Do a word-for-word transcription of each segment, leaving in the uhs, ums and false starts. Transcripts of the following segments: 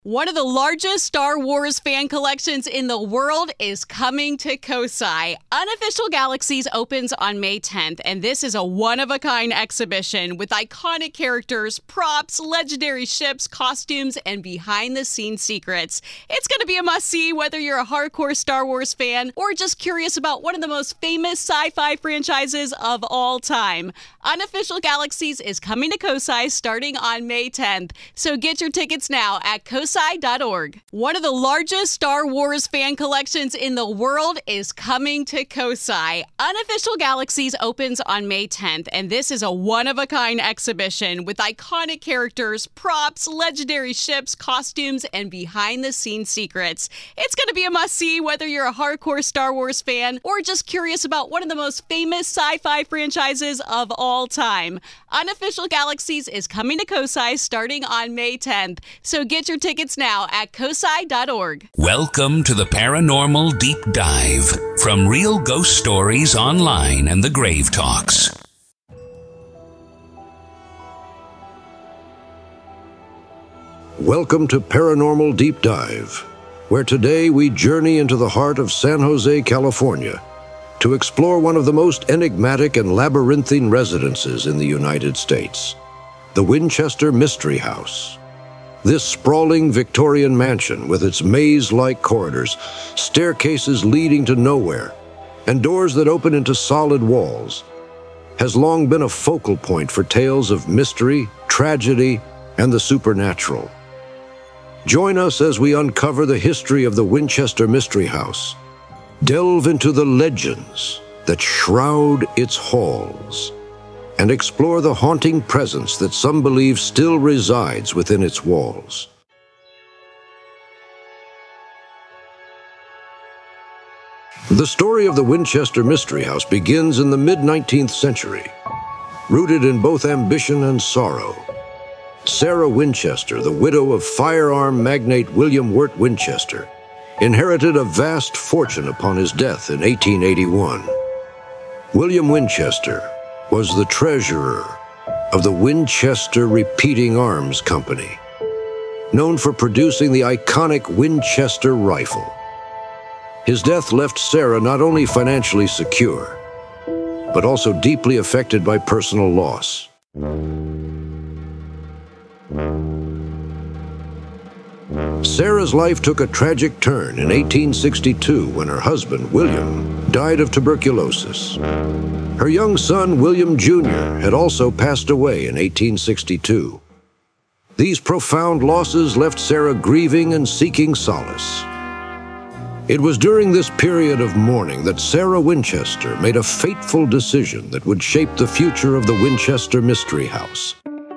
One of the largest Star Wars fan collections in the world is coming to Kosai. Unofficial Galaxies opens on May tenth, and this is a one-of-a-kind exhibition with iconic characters, props, legendary ships, costumes, and behind-the-scenes secrets. It's going to be a must-see whether you're a hardcore Star Wars fan or just curious about one of the most famous sci-fi franchises of all time. Unofficial Galaxies is coming to Kosai starting on May tenth, so get your tickets now at Kosai dot org. One of the largest Star Wars fan collections in the world is coming to Kosai. Unofficial Galaxies opens on May tenth, and this is a one-of-a-kind exhibition with iconic characters, props, legendary ships, costumes, and behind-the-scenes secrets. It's going to be a must-see whether you're a hardcore Star Wars fan or just curious about one of the most famous sci-fi franchises of all time. Unofficial Galaxies is coming to Kosai starting on May tenth, so get your tickets now at Kosai dot org. Welcome to the Paranormal Deep Dive from Real Ghost Stories Online and the Grave Talks. Welcome to Paranormal Deep Dive, where today we journey into the heart of San Jose, California, to explore one of the most enigmatic and labyrinthine residences in the United States, the Winchester Mystery House. This sprawling Victorian mansion with its maze-like corridors, staircases leading to nowhere, and doors that open into solid walls, has long been a focal point for tales of mystery, tragedy, and the supernatural. Join us as we uncover the history of the Winchester Mystery House, delve into the legends that shroud its halls, and explore the haunting presence that some believe still resides within its walls. The story of the Winchester Mystery House begins in the mid-nineteenth century, rooted in both ambition and sorrow. Sarah Winchester, the widow of firearm magnate William Wirt Winchester, inherited a vast fortune upon his death in eighteen eighty-one. William Winchester was the treasurer of the Winchester Repeating Arms Company, known for producing the iconic Winchester rifle. His death left Sarah not only financially secure, but also deeply affected by personal loss. Sarah's life took a tragic turn in eighteen sixty-two when her husband, William, died of tuberculosis. Her young son, William Junior, had also passed away in eighteen sixty-two. These profound losses left Sarah grieving and seeking solace. It was during this period of mourning that Sarah Winchester made a fateful decision that would shape the future of the Winchester Mystery House.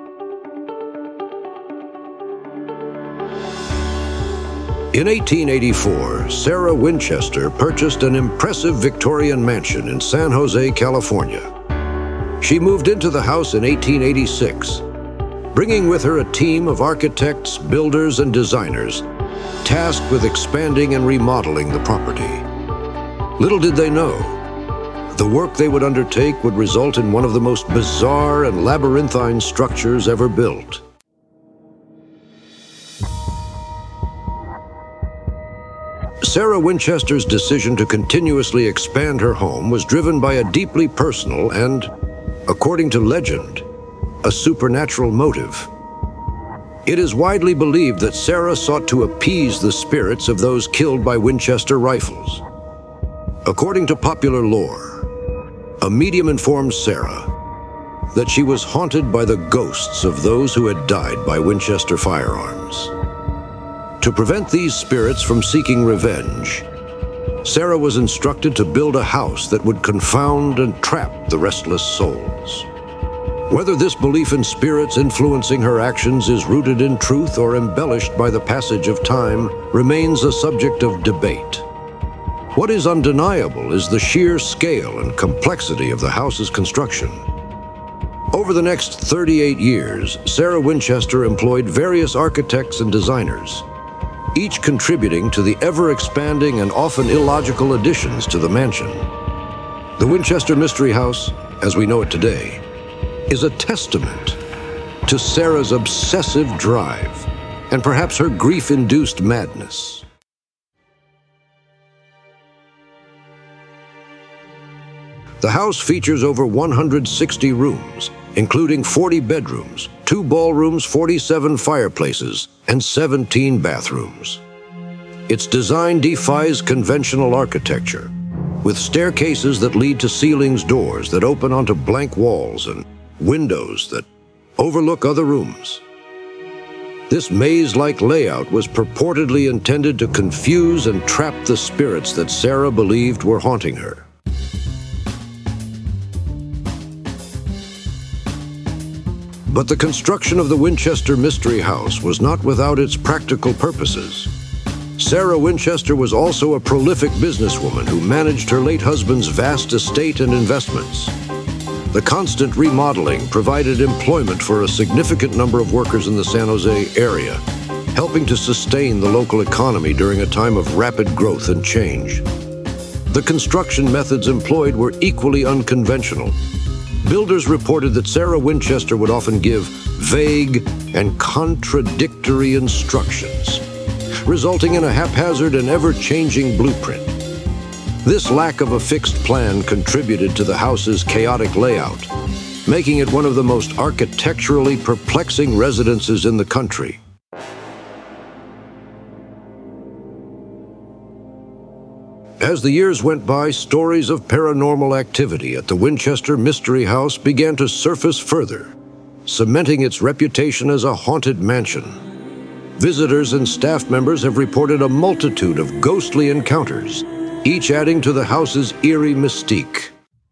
In eighteen eighty-four, Sarah Winchester purchased an impressive Victorian mansion in San Jose, California. She moved into the house in eighteen eighty-six, bringing with her a team of architects, builders, and designers tasked with expanding and remodeling the property. Little did they know, the work they would undertake would result in one of the most bizarre and labyrinthine structures ever built. Sarah Winchester's decision to continuously expand her home was driven by a deeply personal and, according to legend, a supernatural motive. It is widely believed that Sarah sought to appease the spirits of those killed by Winchester rifles. According to popular lore, a medium informed Sarah that she was haunted by the ghosts of those who had died by Winchester firearms. To prevent these spirits from seeking revenge, Sarah was instructed to build a house that would confound and trap the restless souls. Whether this belief in spirits influencing her actions is rooted in truth or embellished by the passage of time remains a subject of debate. What is undeniable is the sheer scale and complexity of the house's construction. Over the next thirty-eight years, Sarah Winchester employed various architects and designers, each contributing to the ever-expanding and often illogical additions to the mansion. The Winchester Mystery House, as we know it today, is a testament to Sarah's obsessive drive and perhaps her grief-induced madness. The house features over one hundred sixty rooms, including forty bedrooms, two ballrooms, forty-seven fireplaces, and seventeen bathrooms. Its design defies conventional architecture, with staircases that lead to ceilings doors that open onto blank walls and windows that overlook other rooms. This maze-like layout was purportedly intended to confuse and trap the spirits that Sarah believed were haunting her. But the construction of the Winchester Mystery House was not without its practical purposes. Sarah Winchester was also a prolific businesswoman who managed her late husband's vast estate and investments. The constant remodeling provided employment for a significant number of workers in the San Jose area, helping to sustain the local economy during a time of rapid growth and change. The construction methods employed were equally unconventional. Builders reported that Sarah Winchester would often give vague and contradictory instructions, resulting in a haphazard and ever-changing blueprint. This lack of a fixed plan contributed to the house's chaotic layout, making it one of the most architecturally perplexing residences in the country. As the years went by, stories of paranormal activity at the Winchester Mystery House began to surface further, cementing its reputation as a haunted mansion. Visitors and staff members have reported a multitude of ghostly encounters, each adding to the house's eerie mystique.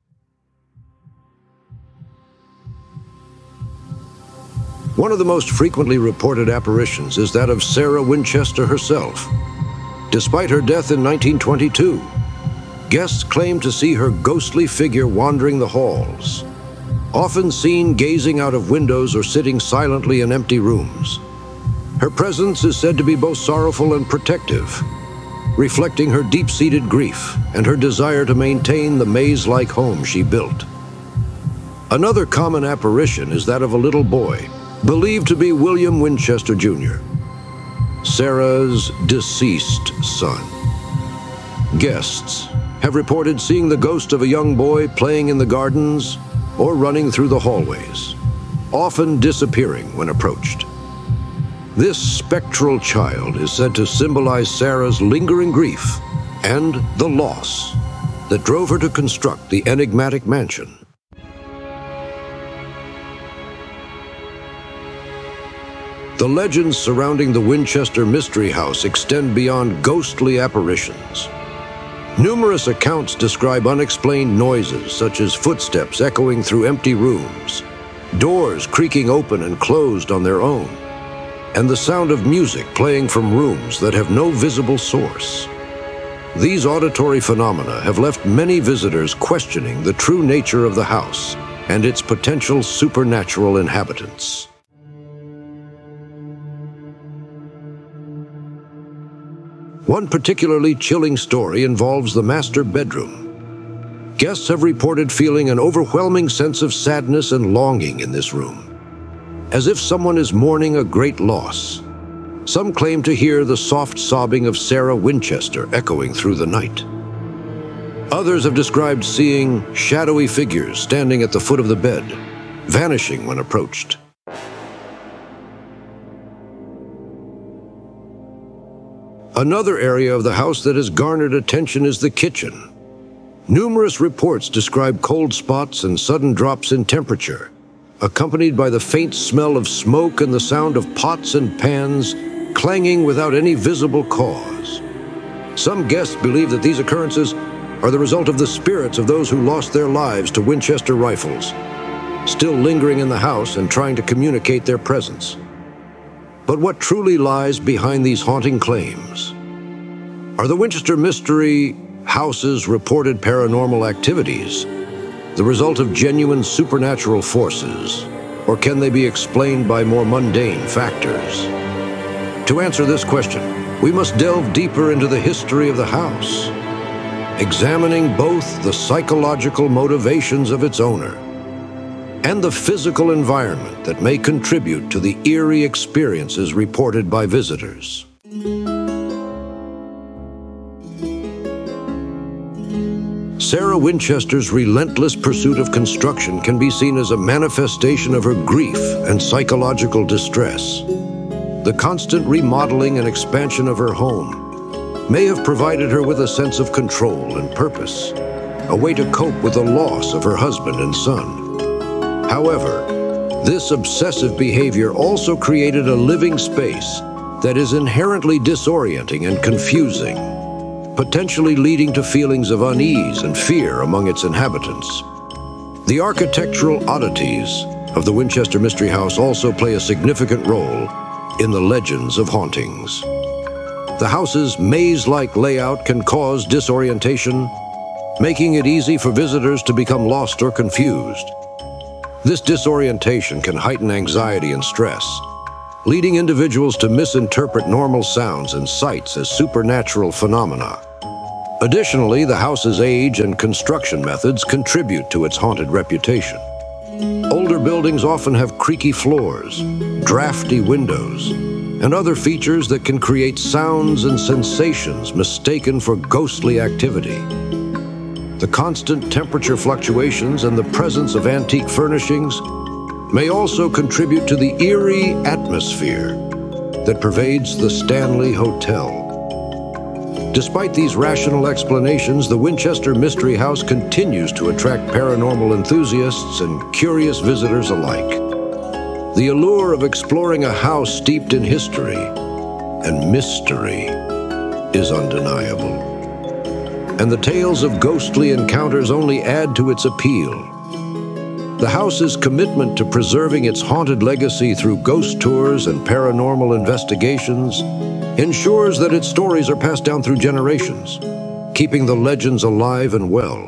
One of the most frequently reported apparitions is that of Sarah Winchester herself. Despite her death in nineteen twenty-two, guests claim to see her ghostly figure wandering the halls, often seen gazing out of windows or sitting silently in empty rooms. Her presence is said to be both sorrowful and protective, reflecting her deep-seated grief and her desire to maintain the maze-like home she built. Another common apparition is that of a little boy, believed to be William Winchester Junior, Sarah's deceased son. Guests have reported seeing the ghost of a young boy playing in the gardens or running through the hallways, often disappearing when approached. This spectral child is said to symbolize Sarah's lingering grief and the loss that drove her to construct the enigmatic mansion. The legends surrounding the Winchester Mystery House extend beyond ghostly apparitions. Numerous accounts describe unexplained noises such as footsteps echoing through empty rooms, doors creaking open and closed on their own, and the sound of music playing from rooms that have no visible source. These auditory phenomena have left many visitors questioning the true nature of the house and its potential supernatural inhabitants. One particularly chilling story involves the master bedroom. Guests have reported feeling an overwhelming sense of sadness and longing in this room, as if someone is mourning a great loss. Some claim to hear the soft sobbing of Sarah Winchester echoing through the night. Others have described seeing shadowy figures standing at the foot of the bed, vanishing when approached. Another area of the house that has garnered attention is the kitchen. Numerous reports describe cold spots and sudden drops in temperature, accompanied by the faint smell of smoke and the sound of pots and pans clanging without any visible cause. Some guests believe that these occurrences are the result of the spirits of those who lost their lives to Winchester rifles, still lingering in the house and trying to communicate their presence. But what truly lies behind these haunting claims? Are the Winchester Mystery House's reported paranormal activities the result of genuine supernatural forces, or can they be explained by more mundane factors? To answer this question, we must delve deeper into the history of the house, examining both the psychological motivations of its owner and the physical environment that may contribute to the eerie experiences reported by visitors. Sarah Winchester's relentless pursuit of construction can be seen as a manifestation of her grief and psychological distress. The constant remodeling and expansion of her home may have provided her with a sense of control and purpose, a way to cope with the loss of her husband and son. However, this obsessive behavior also created a living space that is inherently disorienting and confusing, potentially leading to feelings of unease and fear among its inhabitants. The architectural oddities of the Winchester Mystery House also play a significant role in the legends of hauntings. The house's maze-like layout can cause disorientation, making it easy for visitors to become lost or confused. This disorientation can heighten anxiety and stress, leading individuals to misinterpret normal sounds and sights as supernatural phenomena. Additionally, the house's age and construction methods contribute to its haunted reputation. Older buildings often have creaky floors, drafty windows, and other features that can create sounds and sensations mistaken for ghostly activity. The constant temperature fluctuations and the presence of antique furnishings may also contribute to the eerie atmosphere that pervades the Stanley Hotel. Despite these rational explanations, the Winchester Mystery House continues to attract paranormal enthusiasts and curious visitors alike. The allure of exploring a house steeped in history and mystery is undeniable, and the tales of ghostly encounters only add to its appeal. The house's commitment to preserving its haunted legacy through ghost tours and paranormal investigations ensures that its stories are passed down through generations, keeping the legends alive and well.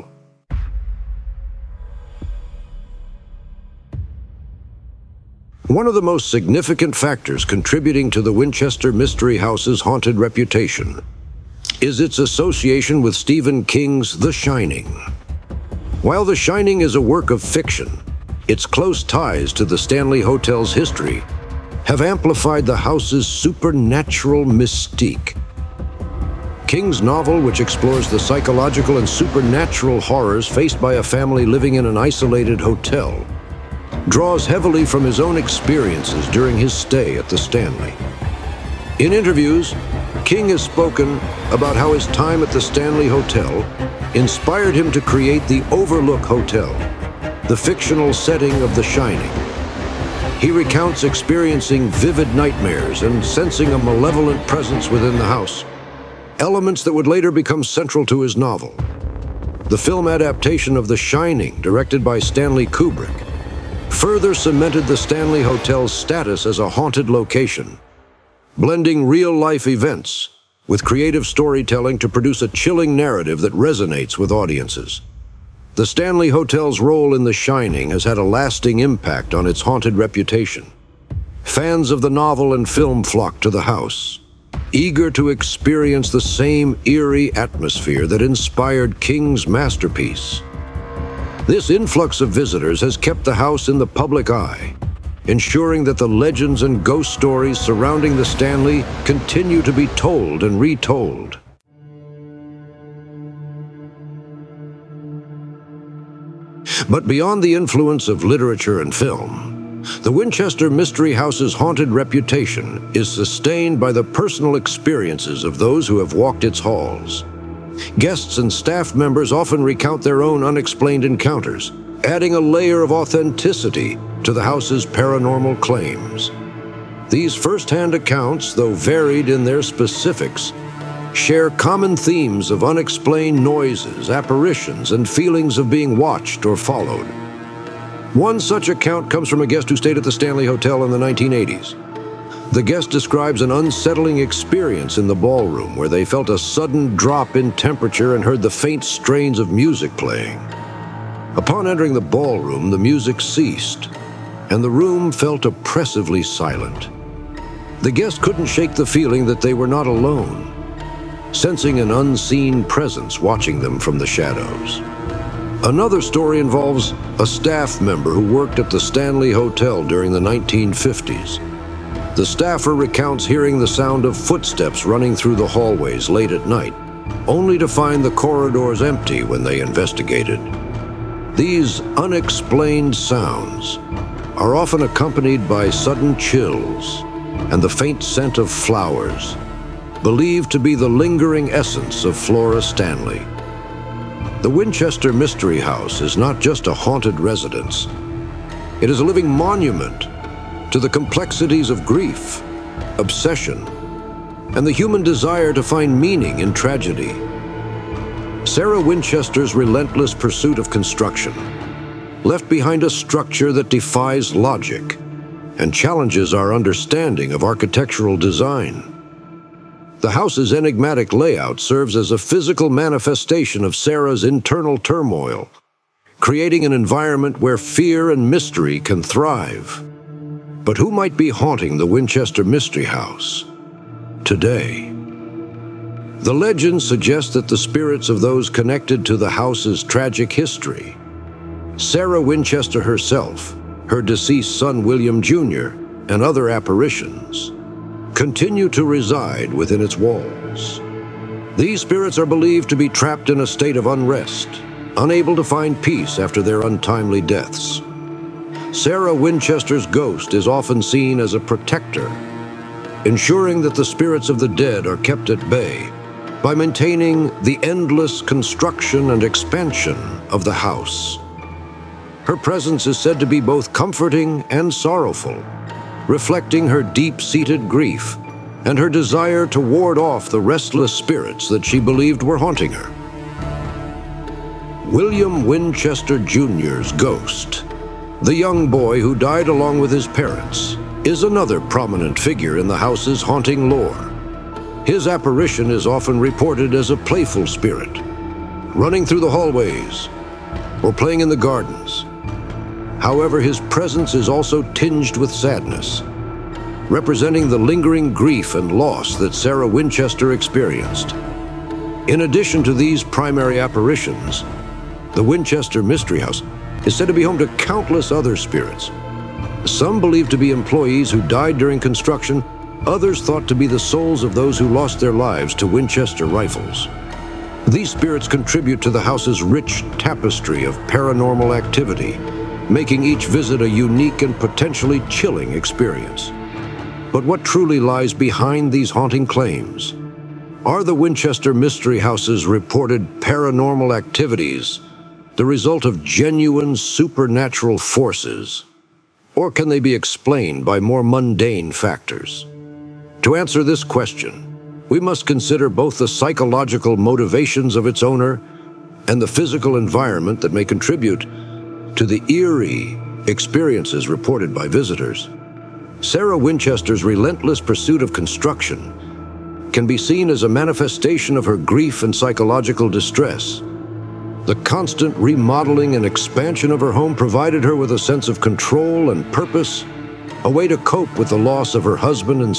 One of the most significant factors contributing to the Winchester Mystery House's haunted reputation is its association with Stephen King's The Shining. While The Shining is a work of fiction, its close ties to the Stanley Hotel's history have amplified the house's supernatural mystique. King's novel, which explores the psychological and supernatural horrors faced by a family living in an isolated hotel, draws heavily from his own experiences during his stay at the Stanley. In interviews, King has spoken about how his time at the Stanley Hotel inspired him to create the Overlook Hotel, the fictional setting of The Shining. He recounts experiencing vivid nightmares and sensing a malevolent presence within the house, elements that would later become central to his novel. The film adaptation of The Shining, directed by Stanley Kubrick, further cemented the Stanley Hotel's status as a haunted location, blending real-life events with creative storytelling to produce a chilling narrative that resonates with audiences. The Stanley Hotel's role in The Shining has had a lasting impact on its haunted reputation. Fans of the novel and film flock to the house, eager to experience the same eerie atmosphere that inspired King's masterpiece. This influx of visitors has kept the house in the public eye, ensuring that the legends and ghost stories surrounding the Stanley continue to be told and retold. But beyond the influence of literature and film, the Winchester Mystery House's haunted reputation is sustained by the personal experiences of those who have walked its halls. Guests and staff members often recount their own unexplained encounters, adding a layer of authenticity to the house's paranormal claims. These first-hand accounts, though varied in their specifics, share common themes of unexplained noises, apparitions, and feelings of being watched or followed. One such account comes from a guest who stayed at the Stanley Hotel in the nineteen eighties. The guest describes an unsettling experience in the ballroom where they felt a sudden drop in temperature and heard the faint strains of music playing. Upon entering the ballroom, the music ceased, and the room felt oppressively silent. The guest couldn't shake the feeling that they were not alone, sensing an unseen presence watching them from the shadows. Another story involves a staff member who worked at the Stanley Hotel during the nineteen fifties. The staffer recounts hearing the sound of footsteps running through the hallways late at night, only to find the corridors empty when they investigated. These unexplained sounds are often accompanied by sudden chills and the faint scent of flowers, believed to be the lingering essence of Flora Stanley. The Winchester Mystery House is not just a haunted residence. It is a living monument to the complexities of grief, obsession, and the human desire to find meaning in tragedy. Sarah Winchester's relentless pursuit of construction left behind a structure that defies logic and challenges our understanding of architectural design. The house's enigmatic layout serves as a physical manifestation of Sarah's internal turmoil, creating an environment where fear and mystery can thrive. But who might be haunting the Winchester Mystery House today? The legend suggests that the spirits of those connected to the house's tragic history, Sarah Winchester herself, her deceased son William Junior, and other apparitions, continue to reside within its walls. These spirits are believed to be trapped in a state of unrest, unable to find peace after their untimely deaths. Sarah Winchester's ghost is often seen as a protector, ensuring that the spirits of the dead are kept at bay by maintaining the endless construction and expansion of the house. Her presence is said to be both comforting and sorrowful, reflecting her deep-seated grief and her desire to ward off the restless spirits that she believed were haunting her. William Winchester Junior's ghost, the young boy who died along with his parents, is another prominent figure in the house's haunting lore. His apparition is often reported as a playful spirit, running through the hallways or playing in the gardens. However, his presence is also tinged with sadness, representing the lingering grief and loss that Sarah Winchester experienced. In addition to these primary apparitions, the Winchester Mystery House is said to be home to countless other spirits. Some believed to be employees who died during construction, others thought to be the souls of those who lost their lives to Winchester rifles. These spirits contribute to the house's rich tapestry of paranormal activity, making each visit a unique and potentially chilling experience. But what truly lies behind these haunting claims? Are the Winchester Mystery House's reported paranormal activities the result of genuine supernatural forces? Or can they be explained by more mundane factors? To answer this question, we must consider both the psychological motivations of its owner and the physical environment that may contribute to the eerie experiences reported by visitors. Sarah Winchester's relentless pursuit of construction can be seen as a manifestation of her grief and psychological distress. The constant remodeling and expansion of her home provided her with a sense of control and purpose, a way to cope with the loss of her husband and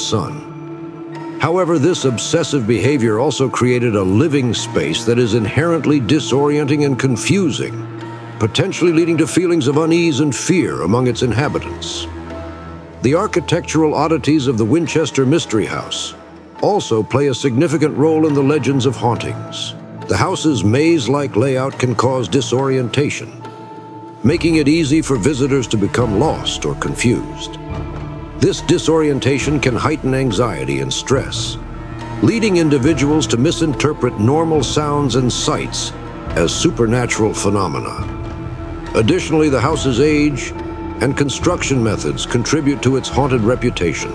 son. However, this obsessive behavior also created a living space that is inherently disorienting and confusing, potentially leading to feelings of unease and fear among its inhabitants. The architectural oddities of the Winchester Mystery House also play a significant role in the legends of hauntings. The house's maze-like layout can cause disorientation, making it easy for visitors to become lost or confused. This disorientation can heighten anxiety and stress, leading individuals to misinterpret normal sounds and sights as supernatural phenomena. Additionally, the house's age and construction methods contribute to its haunted reputation.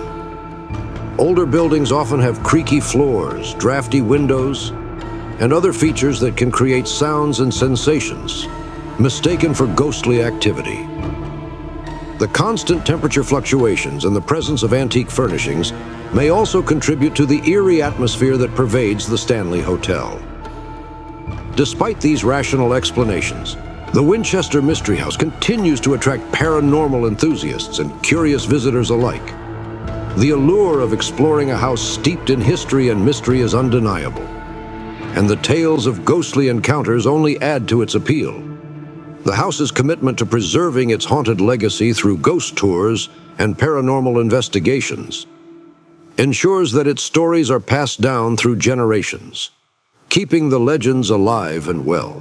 Older buildings often have creaky floors, drafty windows, and other features that can create sounds and sensations mistaken for ghostly activity. The constant temperature fluctuations and the presence of antique furnishings may also contribute to the eerie atmosphere that pervades the Stanley Hotel. Despite these rational explanations, the Winchester Mystery House continues to attract paranormal enthusiasts and curious visitors alike. The allure of exploring a house steeped in history and mystery is undeniable, and the tales of ghostly encounters only add to its appeal. The house's commitment to preserving its haunted legacy through ghost tours and paranormal investigations ensures that its stories are passed down through generations, keeping the legends alive and well.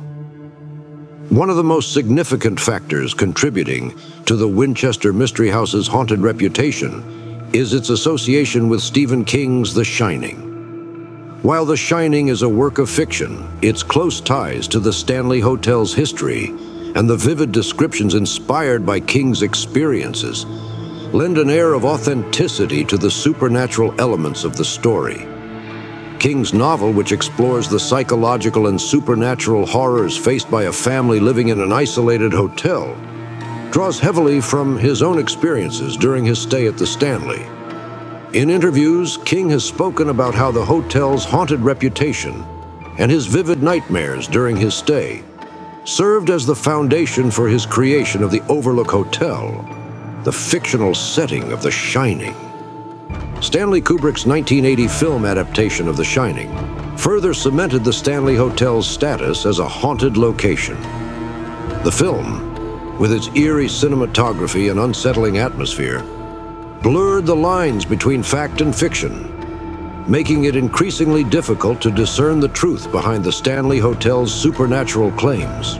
One of the most significant factors contributing to the Winchester Mystery House's haunted reputation is its association with Stephen King's The Shining. While The Shining is a work of fiction, its close ties to the Stanley Hotel's history and the vivid descriptions inspired by King's experiences lend an air of authenticity to the supernatural elements of the story. King's novel, which explores the psychological and supernatural horrors faced by a family living in an isolated hotel, draws heavily from his own experiences during his stay at the Stanley. In interviews, King has spoken about how the hotel's haunted reputation and his vivid nightmares during his stay served as the foundation for his creation of the Overlook Hotel, the fictional setting of The Shining. Stanley Kubrick's nineteen eighty film adaptation of The Shining further cemented the Stanley Hotel's status as a haunted location. The film, with its eerie cinematography and unsettling atmosphere, blurred the lines between fact and fiction, making it increasingly difficult to discern the truth behind the Stanley Hotel's supernatural claims.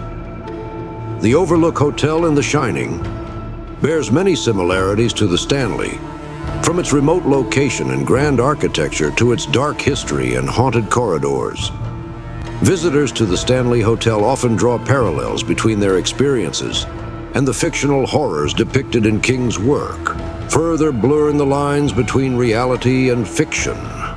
The Overlook Hotel in The Shining bears many similarities to the Stanley, from its remote location and grand architecture to its dark history and haunted corridors. Visitors to the Stanley Hotel often draw parallels between their experiences and the fictional horrors depicted in King's work, further blurring the lines between reality and fiction.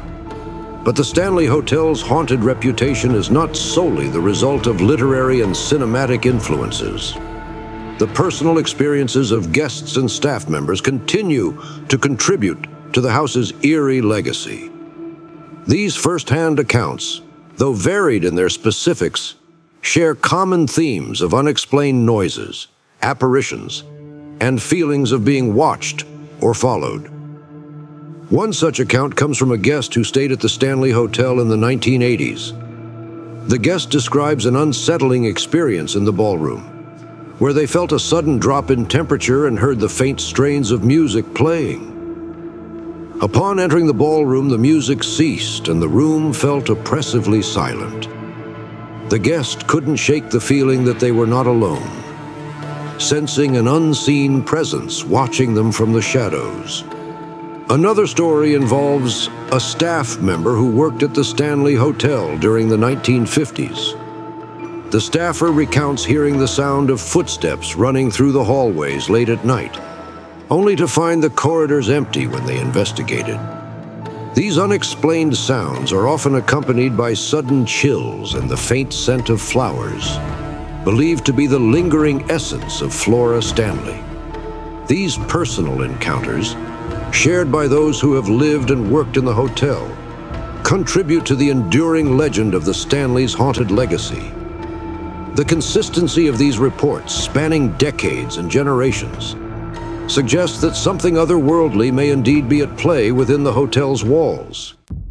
But the Stanley Hotel's haunted reputation is not solely the result of literary and cinematic influences. The personal experiences of guests and staff members continue to contribute to the house's eerie legacy. These first-hand accounts, though varied in their specifics, share common themes of unexplained noises, apparitions, and feelings of being watched or followed. One such account comes from a guest who stayed at the Stanley Hotel in the nineteen eighties. The guest describes an unsettling experience in the ballroom, where they felt a sudden drop in temperature and heard the faint strains of music playing. Upon entering the ballroom, the music ceased and the room felt oppressively silent. The guest couldn't shake the feeling that they were not alone, sensing an unseen presence watching them from the shadows. Another story involves a staff member who worked at the Stanley Hotel during the nineteen fifties. The staffer recounts hearing the sound of footsteps running through the hallways late at night, only to find the corridors empty when they investigated. These unexplained sounds are often accompanied by sudden chills and the faint scent of flowers, believed to be the lingering essence of Flora Stanley. These personal encounters, shared by those who have lived and worked in the hotel, contribute to the enduring legend of the Stanley's haunted legacy. The consistency of these reports, spanning decades and generations, suggests that something otherworldly may indeed be at play within the hotel's walls.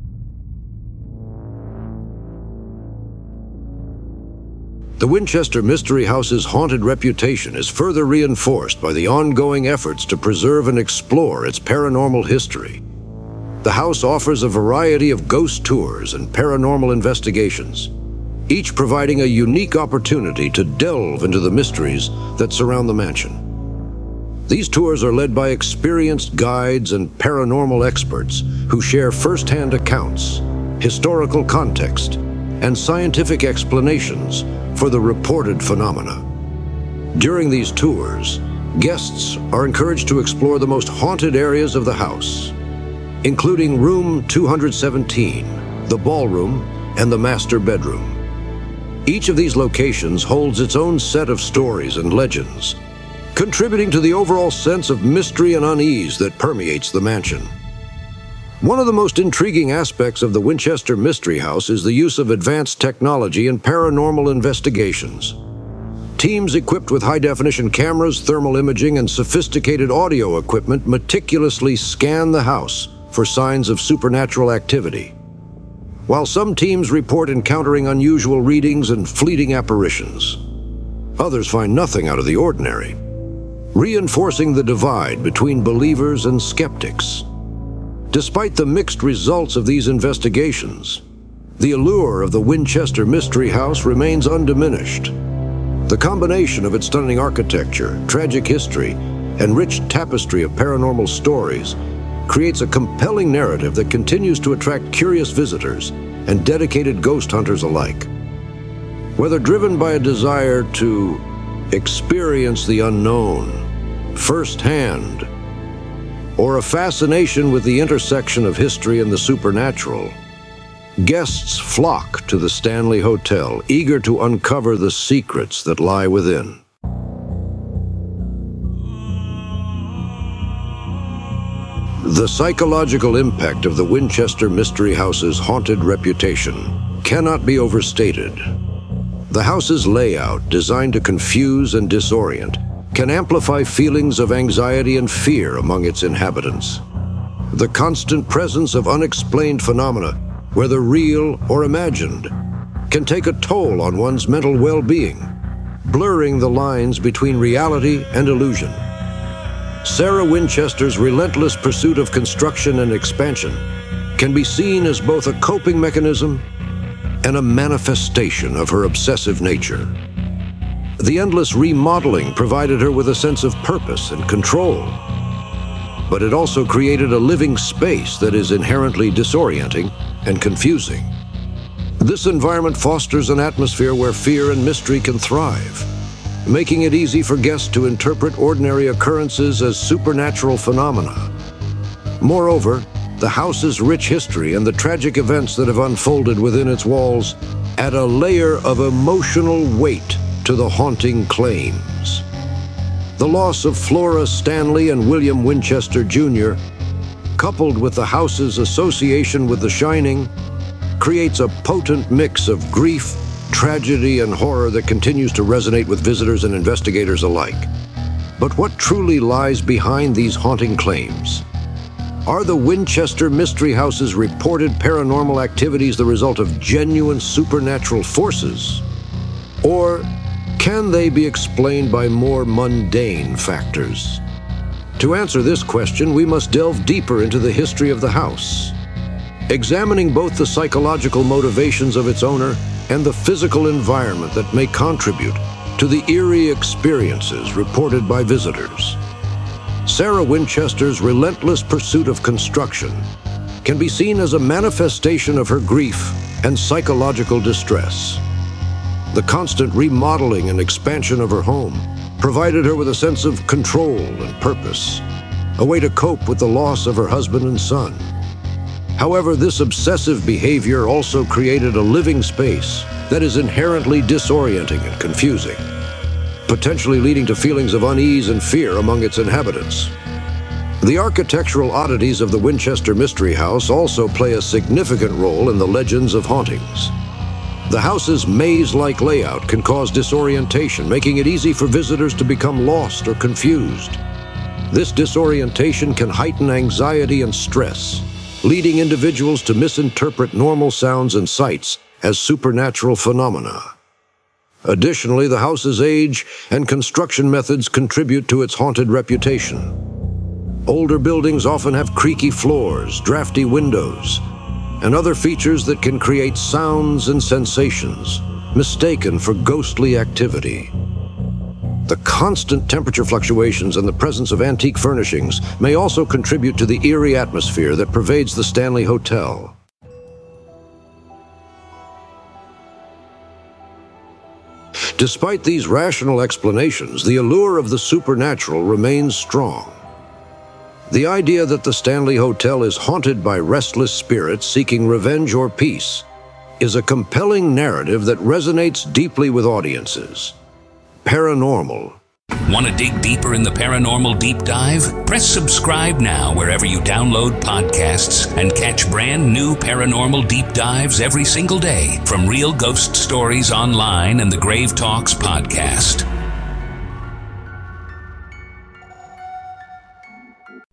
The Winchester Mystery House's haunted reputation is further reinforced by the ongoing efforts to preserve and explore its paranormal history. The house offers a variety of ghost tours and paranormal investigations, each providing a unique opportunity to delve into the mysteries that surround the mansion. These tours are led by experienced guides and paranormal experts who share first-hand accounts, historical context, and scientific explanations for the reported phenomena. During these tours, guests are encouraged to explore the most haunted areas of the house, including room two hundred seventeen, the ballroom, and the master bedroom. Each of these locations holds its own set of stories and legends, contributing to the overall sense of mystery and unease that permeates the mansion. One of the most intriguing aspects of the Winchester Mystery House is the use of advanced technology in paranormal investigations. Teams equipped with high-definition cameras, thermal imaging, and sophisticated audio equipment meticulously scan the house for signs of supernatural activity. While some teams report encountering unusual readings and fleeting apparitions, Others find nothing out of the ordinary, reinforcing the divide between believers and skeptics. Despite the mixed results of these investigations, the allure of the Winchester Mystery House remains undiminished. The combination of its stunning architecture, tragic history, and rich tapestry of paranormal stories creates a compelling narrative that continues to attract curious visitors and dedicated ghost hunters alike. Whether driven by a desire to experience the unknown firsthand, or a fascination with the intersection of history and the supernatural, guests flock to the Stanley Hotel, eager to uncover the secrets that lie within. The psychological impact of the Winchester Mystery House's haunted reputation cannot be overstated. The house's layout, designed to confuse and disorient, can amplify feelings of anxiety and fear among its inhabitants. The constant presence of unexplained phenomena, whether real or imagined, can take a toll on one's mental well-being, blurring the lines between reality and illusion. Sarah Winchester's relentless pursuit of construction and expansion can be seen as both a coping mechanism and a manifestation of her obsessive nature. The endless remodeling provided her with a sense of purpose and control, but it also created a living space that is inherently disorienting and confusing. This environment fosters an atmosphere where fear and mystery can thrive, making it easy for guests to interpret ordinary occurrences as supernatural phenomena. Moreover, the house's rich history and the tragic events that have unfolded within its walls add a layer of emotional weight to the haunting claims. The loss of Flora Stanley and William Winchester Junior, coupled with the house's association with The Shining, creates a potent mix of grief, tragedy, and horror that continues to resonate with visitors and investigators alike. But what truly lies behind these haunting claims? Are the Winchester Mystery House's reported paranormal activities the result of genuine supernatural forces? Or can they be explained by more mundane factors? To answer this question, we must delve deeper into the history of the house, examining both the psychological motivations of its owner and the physical environment that may contribute to the eerie experiences reported by visitors. Sarah Winchester's relentless pursuit of construction can be seen as a manifestation of her grief and psychological distress. The constant remodeling and expansion of her home provided her with a sense of control and purpose, a way to cope with the loss of her husband and son. However, this obsessive behavior also created a living space that is inherently disorienting and confusing, potentially leading to feelings of unease and fear among its inhabitants. The architectural oddities of the Winchester Mystery House also play a significant role in the legends of hauntings. The house's maze-like layout can cause disorientation, making it easy for visitors to become lost or confused. This disorientation can heighten anxiety and stress, leading individuals to misinterpret normal sounds and sights as supernatural phenomena. Additionally, the house's age and construction methods contribute to its haunted reputation. Older buildings often have creaky floors, drafty windows, and other features that can create sounds and sensations mistaken for ghostly activity. The constant temperature fluctuations and the presence of antique furnishings may also contribute to the eerie atmosphere that pervades the Stanley Hotel. Despite these rational explanations, the allure of the supernatural remains strong. The idea that the Stanley Hotel is haunted by restless spirits seeking revenge or peace is a compelling narrative that resonates deeply with audiences. Paranormal. Want to dig deeper in the Paranormal Deep Dive? Press subscribe now wherever you download podcasts and catch brand new Paranormal Deep Dives every single day from Real Ghost Stories Online and the Grave Talks podcast.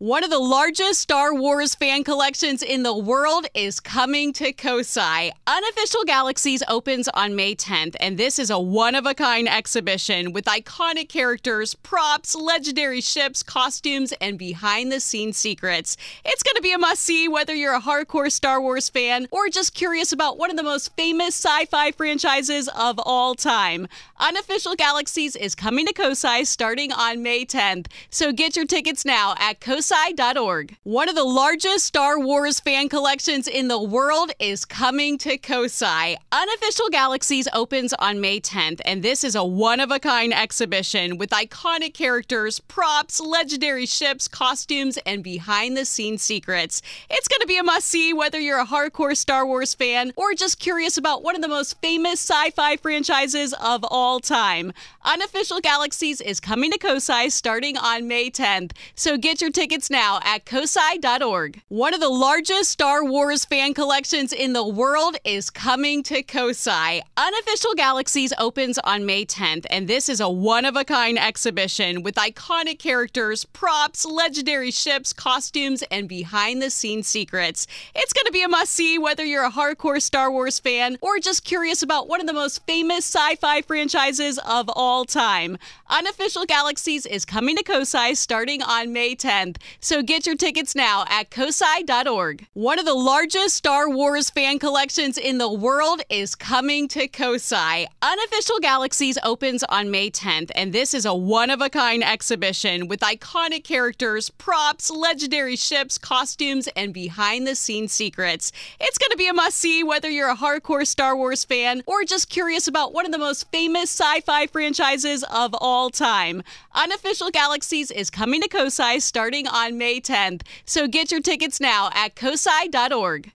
One of the largest Star Wars fan collections in the world is coming to Kosai. Unofficial Galaxies opens on May tenth, and this is a one-of-a-kind exhibition with iconic characters, props, legendary ships, costumes, and behind-the-scenes secrets. It's going to be a must-see whether you're a hardcore Star Wars fan or just curious about one of the most famous sci-fi franchises of all time. Unofficial Galaxies is coming to Kosai starting on May tenth, so get your tickets now at kosai dot org. One of the largest Star Wars fan collections in the world is coming to Kosai. Unofficial Galaxies opens on May tenth, and this is a one-of-a-kind exhibition with iconic characters, props, legendary ships, costumes, and behind-the-scenes secrets. It's going to be a must-see whether you're a hardcore Star Wars fan or just curious about one of the most famous sci-fi franchises of all time. Unofficial Galaxies is coming to Kosai starting on May tenth, so get your tickets now at kosai dot org. One of the largest Star Wars fan collections in the world is coming to Kosai. Unofficial Galaxies opens on May tenth, and this is a one-of-a-kind exhibition with iconic characters, props, legendary ships, costumes, and behind-the-scenes secrets. It's going to be a must-see whether you're a hardcore Star Wars fan or just curious about one of the most famous sci-fi franchises of all time. Unofficial Galaxies is coming to Kosai starting on May tenth, so get your tickets now at kosai dot org. One of the largest Star Wars fan collections in the world is coming to Kosai. Unofficial Galaxies opens on May tenth, and this is a one-of-a-kind exhibition with iconic characters, props, legendary ships, costumes, and behind-the-scenes secrets. It's going to be a must-see whether you're a hardcore Star Wars fan or just curious about one of the most famous sci-fi franchises of all time. Unofficial Galaxies is coming to Kosai starting on May tenth, so get your tickets now at kosai dot org.